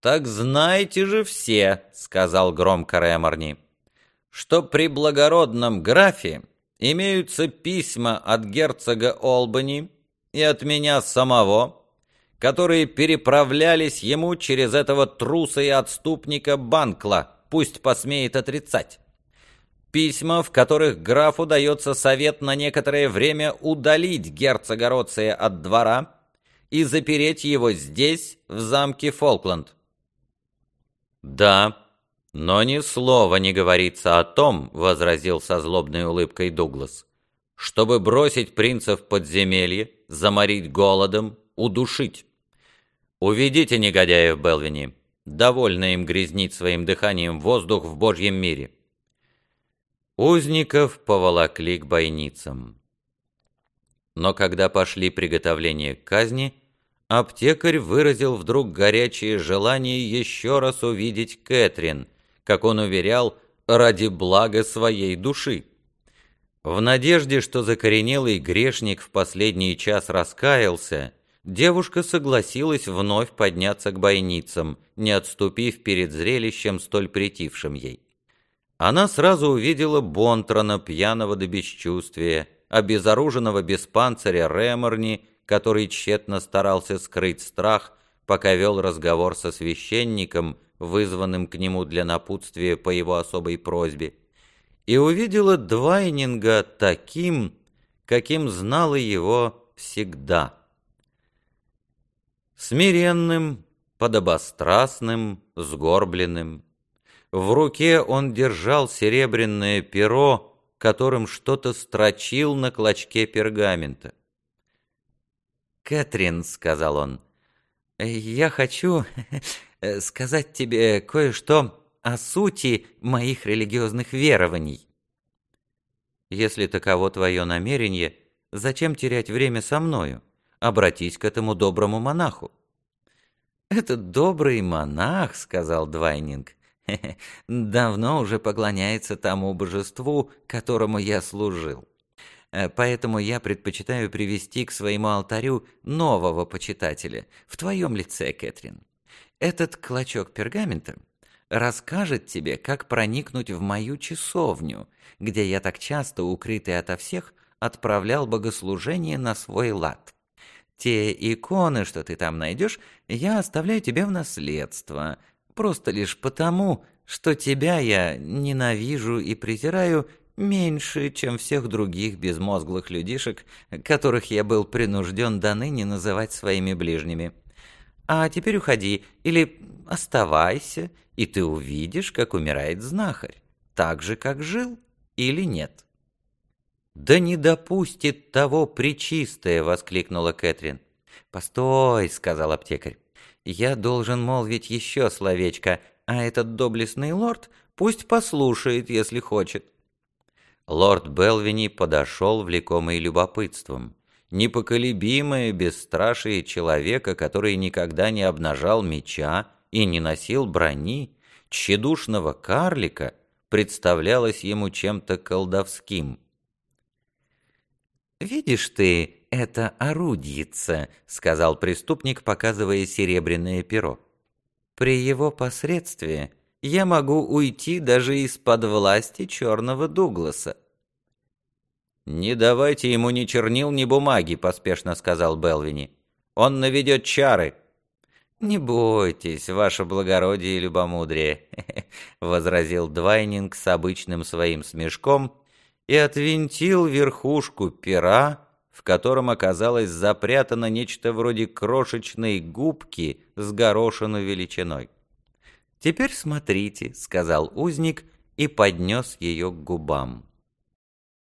«Так знайте же все, — сказал громко Реморни, — что при благородном графе имеются письма от герцога Олбани и от меня самого, которые переправлялись ему через этого труса и отступника Банкла, пусть посмеет отрицать. Письма, в которых графу дается совет на некоторое время удалить герцога Роция от двора и запереть его здесь, в замке Фолкланд». «Да, но ни слова не говорится о том, — возразил со злобной улыбкой Дуглас, — чтобы бросить принца в подземелье, заморить голодом, удушить. Уведите негодяев Белвини, довольно им грязнить своим дыханием воздух в Божьем мире». Узников поволокли к бойницам. Но когда пошли приготовления к казни, аптекарь выразил вдруг горячее желание еще раз увидеть Кэтрин, как он уверял, ради блага своей души. В надежде, что закоренелый грешник в последний час раскаялся, девушка согласилась вновь подняться к бойницам, не отступив перед зрелищем, столь претившим ей. Она сразу увидела Бонтрона, пьяного до бесчувствия, обезоруженного без панциря Реморни, который тщетно старался скрыть страх, пока вел разговор со священником, вызванным к нему для напутствия по его особой просьбе, и увидела Двайнинга таким, каким знала его всегда. Смиренным, подобострастным, сгорбленным. В руке он держал серебряное перо, которым что-то строчил на клочке пергамента. «Кэтрин, — сказал он, — я хочу сказать тебе кое-что о сути моих религиозных верований». «Если таково твое намерение, зачем терять время со мною? Обратись к этому доброму монаху». «Этот добрый монах, — сказал Двайнинг, — давно уже поклоняется тому божеству, которому я служил. Поэтому я предпочитаю привести к своему алтарю нового почитателя, в твоем лице, Кэтрин. Этот клочок пергамента расскажет тебе, как проникнуть в мою часовню, где я так часто, укрытый ото всех, отправлял богослужение на свой лад. Те иконы, что ты там найдешь, я оставляю тебе в наследство, просто лишь потому, что тебя я ненавижу и презираю меньше, чем всех других безмозглых людишек, которых я был принужден до ныне называть своими ближними. А теперь уходи, или оставайся, и ты увидишь, как умирает знахарь, так же, как жил, или нет». «Да не допустит того пречистое!» — воскликнула Кэтрин. «Постой!» — сказал аптекарь. «Я должен молвить еще словечко, а этот доблестный лорд пусть послушает, если хочет». Лорд Белвини подошел, влекомый любопытством. Непоколебимое бесстрашие человека, который никогда не обнажал меча и не носил брони, тщедушного карлика, представлялось ему чем-то колдовским. «Видишь ты, это орудице», — сказал преступник, показывая серебряное перо. «При его посредстве я могу уйти даже из-под власти черного Дугласа». «Не давайте ему ни чернил, ни бумаги», — поспешно сказал Белвини. «Он наведет чары». «Не бойтесь, ваше благородие и любомудрие», — возразил Двайнинг с обычным своим смешком и отвинтил верхушку пера, в котором оказалось запрятано нечто вроде крошечной губки с горошину величиной. «Теперь смотрите», — сказал узник и поднес ее к губам.